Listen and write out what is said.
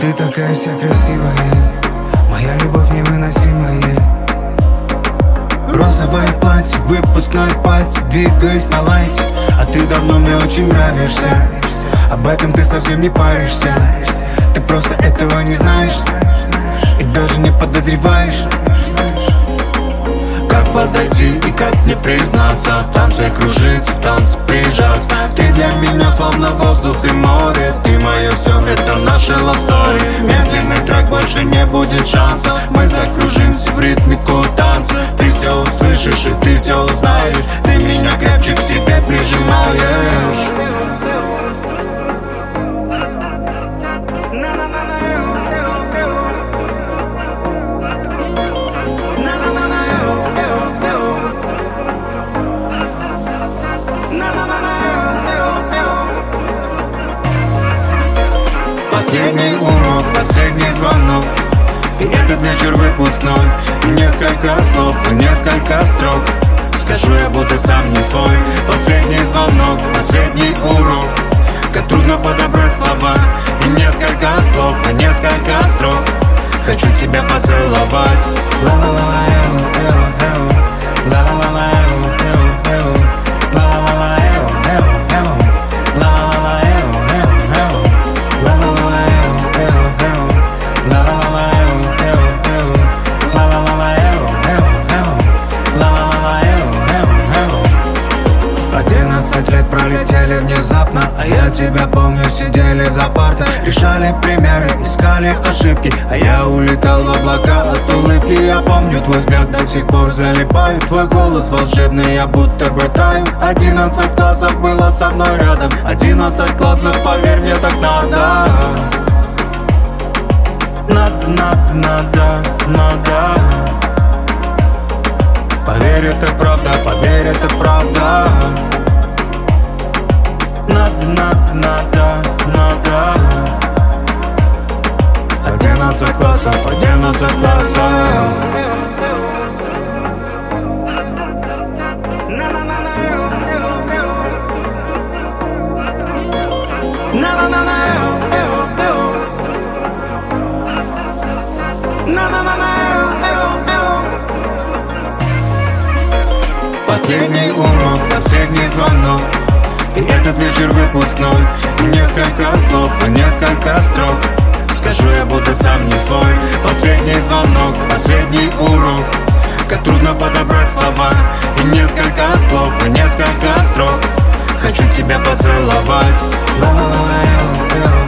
Ты такая вся красивая, моя любовь невыносимая. Розовое платье, выпускной пати, двигаюсь на лайте. А ты давно мне очень нравишься, об этом ты совсем не паришься. Ты просто этого не знаешь и даже не подозреваешь. Как подойти и как мне признаться, в танце кружиться, в танце прижаться. Ты для меня словно воздух и море, ты мое все, это наша love story. Медленный трек, больше не будет шансов, мы закружимся в ритмику танца. Ты все услышишь и ты все узнаешь, ты меня крепче к себе прижимаешь. Последний урок, последний звонок, и этот вечер выпускной. Несколько слов, несколько строк, скажу я, будто сам не свой. Последний звонок, последний урок, как трудно подобрать слова. И несколько слов, несколько строк, хочу тебя поцеловать. Лет пролетели внезапно, а я тебя помню, сидели за партой, решали примеры, искали ошибки, а я улетал в облака от улыбки. Я помню твой взгляд, до сих пор залипаю, твой голос волшебный, я будто бы таю. 11 классов было со мной рядом, 11 классов, поверь мне, так надо. Надо. Поверь, это правда, поверь, это правда. Надо. 11 классов, 11 классов. Последний урок, последний звонок, и этот вечер выпускной. Несколько слов, несколько строк, скажу я, будто сам не свой. Последний звонок, последний урок, как трудно подобрать слова. И несколько слов, несколько строк, хочу тебя поцеловать.